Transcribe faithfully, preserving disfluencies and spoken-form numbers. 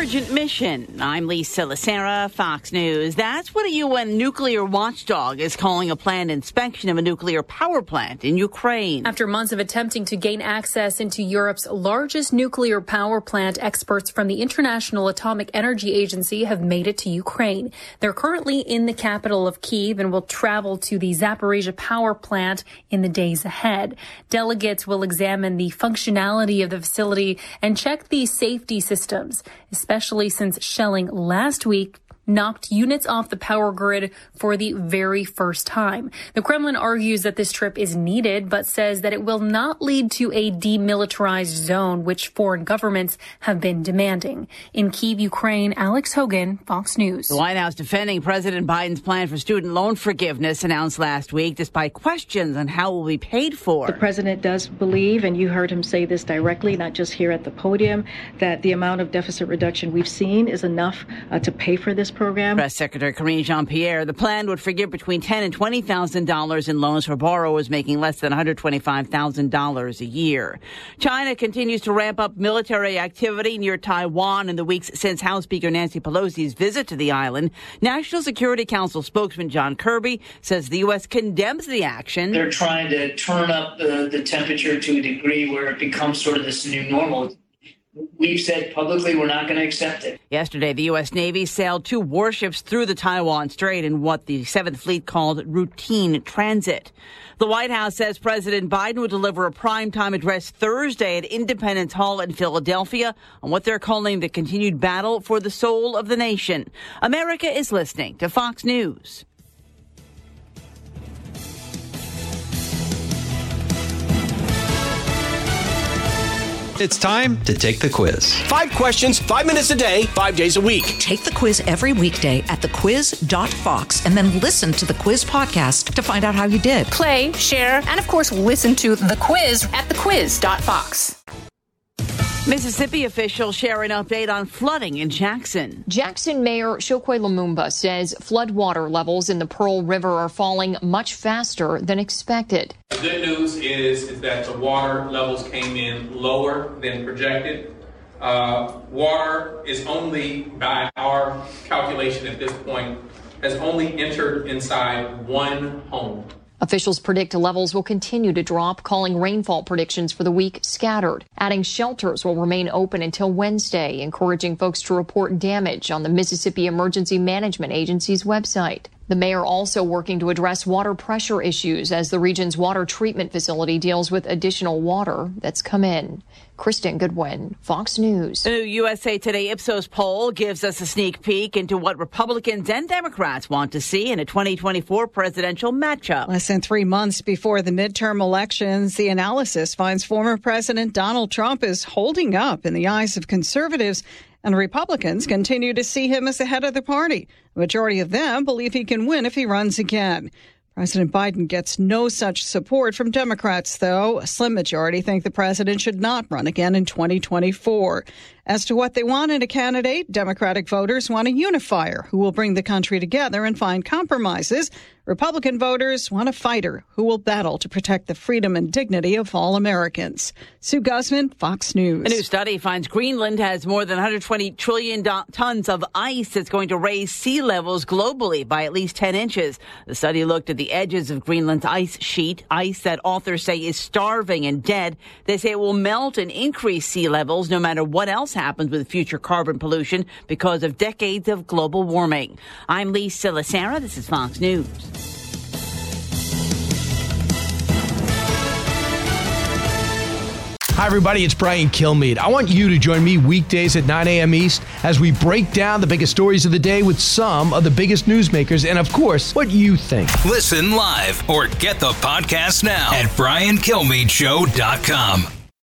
Urgent mission. I'm Lisa Lacera, Fox News. That's what a U N nuclear watchdog is calling a planned inspection of a nuclear power plant in Ukraine. After months of attempting to gain access into Europe's largest nuclear power plant, experts from the International Atomic Energy Agency have made it to Ukraine. They're currently in the capital of Kyiv and will travel to the Zaporizhzhia power plant in the days ahead. Delegates will examine the functionality of the facility and check the safety systems, especially since shelling last week knocked units off the power grid for the very first time. The Kremlin argues that this trip is needed, but says that it will not lead to a demilitarized zone, which foreign governments have been demanding. In Kyiv, Ukraine, Alex Hogan, Fox News. The White House defending President Biden's plan for student loan forgiveness announced last week, despite questions on how it will be paid for. The president does believe, and you heard him say this directly, not just here at the podium, that the amount of deficit reduction we've seen is enough uh, to pay for this program. Press Secretary Karine Jean-Pierre, the plan would forgive between ten thousand dollars and twenty thousand dollars in loans for borrowers making less than one hundred twenty-five thousand dollars a year. China continues to ramp up military activity near Taiwan in the weeks since House Speaker Nancy Pelosi's visit to the island. National Security Council spokesman John Kirby says the U S condemns the action. They're trying to turn up the, the temperature to a degree where it becomes sort of this new normal. We've said publicly we're not going to accept it. Yesterday, the U S. Navy sailed two warships through the Taiwan Strait in what the Seventh Fleet called routine transit. The White House says President Biden will deliver a primetime address Thursday at Independence Hall in Philadelphia on what they're calling the continued battle for the soul of the nation. America is listening to Fox News. It's time to take the quiz. Five questions, five minutes a day, five days a week. Take the quiz every weekday at the quiz dot fox and then listen to the quiz podcast to find out how you did. Play, share, and of course, listen to the quiz at the quiz dot fox. Mississippi officials share an update on flooding in Jackson. Jackson Mayor Chokwe Lumumba says floodwater levels in the Pearl River are falling much faster than expected. The good news is, is that the water levels came in lower than projected. Uh, water is only, by our calculation at this point, has only entered inside one home. Officials predict levels will continue to drop, calling rainfall predictions for the week scattered. Adding shelters will remain open until Wednesday, encouraging folks to report damage on the Mississippi Emergency Management Agency's website. The mayor also working to address water pressure issues as the region's water treatment facility deals with additional water that's come in. Kristen Goodwin, Fox News. The new U S A Today Ipsos poll gives us a sneak peek into what Republicans and Democrats want to see in a twenty twenty-four presidential matchup. Less than three months before the midterm elections, the analysis finds former President Donald Trump is holding up in the eyes of conservatives, and Republicans continue to see him as the head of the party. The majority of them believe he can win if he runs again. President Biden gets no such support from Democrats, though. A slim majority think the president should not run again in twenty twenty-four. As to what they want in a candidate, Democratic voters want a unifier who will bring the country together and find compromises. Republican voters want a fighter who will battle to protect the freedom and dignity of all Americans. Sue Guzman, Fox News. A new study finds Greenland has more than one hundred twenty trillion do- tons of ice that's going to raise sea levels globally by at least ten inches. The study looked at the edges of Greenland's ice sheet, ice that authors say is starving and dead. They say it will melt and increase sea levels no matter what else happens with future carbon pollution because of decades of global warming. I'm Lisa Lacera. This is Fox News. Hi, everybody. It's Brian Kilmeade. I want you to join me weekdays at nine a.m. East as we break down the biggest stories of the day with some of the biggest newsmakers and, of course, what you think. Listen live or get the podcast now at brian kilmeade show dot com.